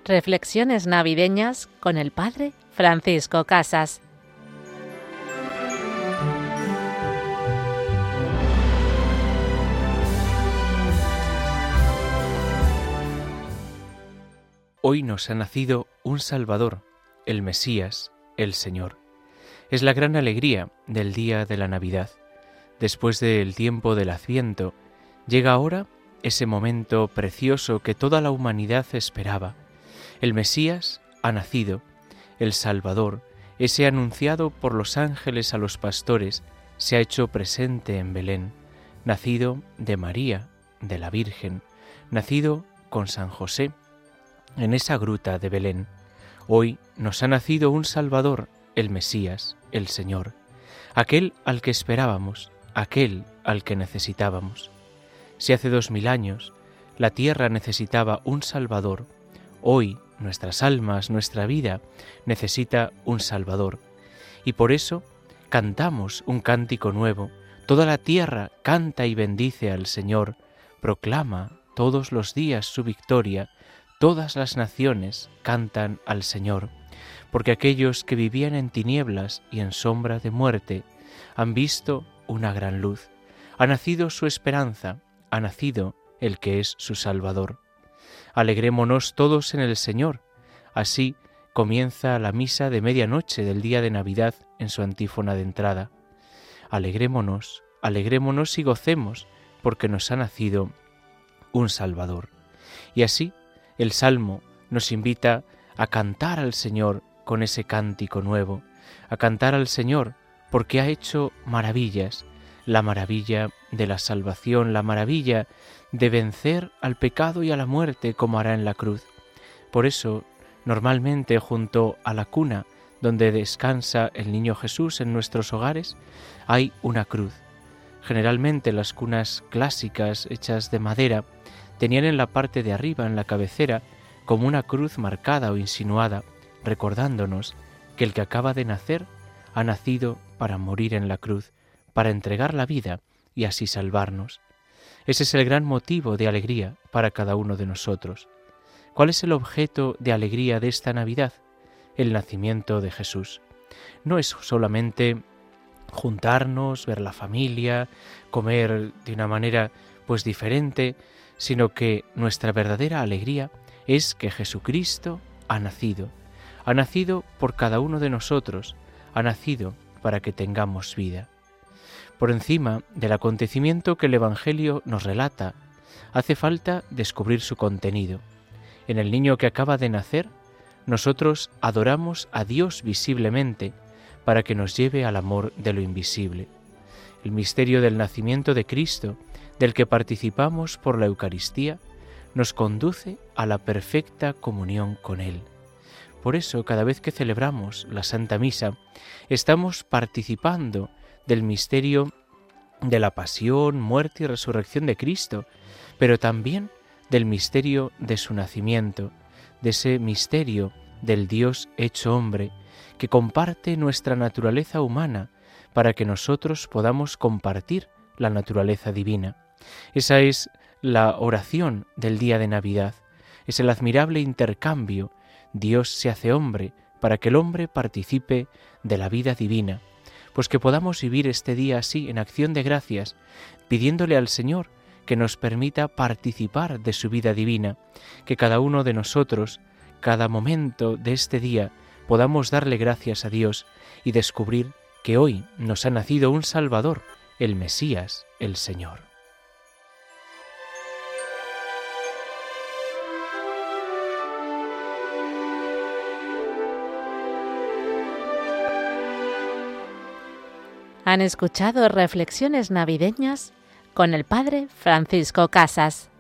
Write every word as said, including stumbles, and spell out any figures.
Reflexiones navideñas con el Padre Francisco Casas. Hoy nos ha nacido un Salvador, el Mesías, el Señor. Es la gran alegría del día de la Navidad. Después del tiempo del Adviento, llega ahora ese momento precioso que toda la humanidad esperaba. El Mesías ha nacido, el Salvador, ese anunciado por los ángeles a los pastores, se ha hecho presente en Belén, nacido de María, de la Virgen, nacido con San José, en esa gruta de Belén. Hoy nos ha nacido un Salvador, el Mesías, el Señor, aquel al que esperábamos, aquel al que necesitábamos. Si hace dos mil años la tierra necesitaba un Salvador, hoy nuestras almas, nuestra vida necesita un Salvador. Y por eso cantamos un cántico nuevo. Toda la tierra canta y bendice al Señor, proclama todos los días su victoria. Todas las naciones cantan al Señor, porque aquellos que vivían en tinieblas y en sombra de muerte han visto una gran luz. Ha nacido su esperanza, ha nacido el que es su Salvador. Alegrémonos todos en el Señor. Así comienza la misa de medianoche del día de Navidad en su antífona de entrada. Alegrémonos, alegrémonos y gocemos, porque nos ha nacido un Salvador. Y así el Salmo nos invita a cantar al Señor con ese cántico nuevo, a cantar al Señor porque ha hecho maravillas, la maravilla de la salvación, la maravilla de vencer al pecado y a la muerte como hará en la cruz. Por eso, normalmente junto a la cuna donde descansa el niño Jesús en nuestros hogares, hay una cruz. Generalmente las cunas clásicas hechas de madera tenían en la parte de arriba, en la cabecera, como una cruz marcada o insinuada, recordándonos que el que acaba de nacer ha nacido para morir en la cruz, para entregar la vida y así salvarnos. Ese es el gran motivo de alegría para cada uno de nosotros. ¿Cuál es el objeto de alegría de esta Navidad? El nacimiento de Jesús. No es solamente juntarnos, ver la familia, comer de una manera pues diferente, sino que nuestra verdadera alegría es que Jesucristo ha nacido. Ha nacido por cada uno de nosotros, ha nacido para que tengamos vida. Por encima del acontecimiento que el Evangelio nos relata, hace falta descubrir su contenido. En el niño que acaba de nacer, nosotros adoramos a Dios visiblemente para que nos lleve al amor de lo invisible. El misterio del nacimiento de Cristo, del que participamos por la Eucaristía, nos conduce a la perfecta comunión con Él. Por eso, cada vez que celebramos la Santa Misa, estamos participando del misterio de la pasión, muerte y resurrección de Cristo, pero también del misterio de su nacimiento, de ese misterio del Dios hecho hombre, que comparte nuestra naturaleza humana para que nosotros podamos compartir la naturaleza divina. Esa es la oración del día de Navidad, es el admirable intercambio. Dios se hace hombre para que el hombre participe de la vida divina, pues que podamos vivir este día así en acción de gracias, pidiéndole al Señor que nos permita participar de su vida divina, que cada uno de nosotros, cada momento de este día, podamos darle gracias a Dios y descubrir que hoy nos ha nacido un Salvador, el Mesías, el Señor. Han escuchado Reflexiones navideñas con el Padre Francisco Casas.